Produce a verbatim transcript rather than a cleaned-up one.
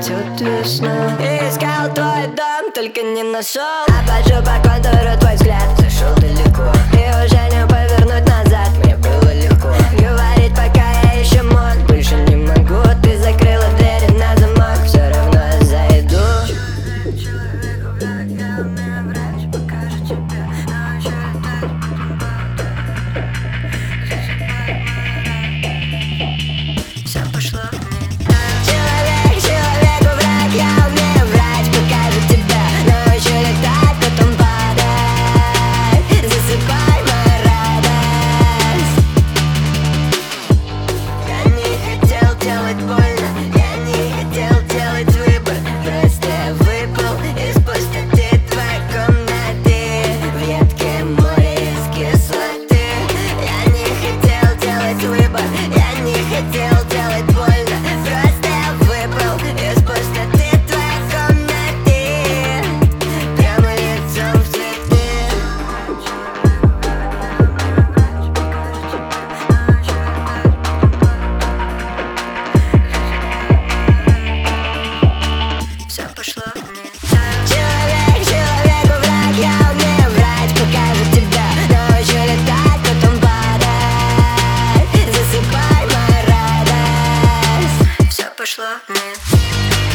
цветет весна. Искал твой дом, только не нашел. Обхожу по контуру твой взгляд, зашел далеко, и уже не повернуть назад. Мне было легко говорить, пока я еще мог. Больше не могу, ты закрыла двери на замок. Все равно я зайду. Человеку враг, я умею врач, покажу тебе. Все пошло не так. Человек, человеку враг, я умею врать, покажу тебя. Научу летать, потом падать. Засыпай мою радость. Я не хотел делать больно, я не хотел делать выбор. Просто я выпал из пустоты твоей комнаты, в едком море из кислоты. Я не хотел делать выбор, я не хотел делать больно. Просто я выпал из пустоты твоей комнаты, прямо лицом в цветы. Все пошло не так. Человек, человеку враг, я умею врать, покажу тебя. Научу летать, потом падать. Засыпай мою радость. Все пошло не так.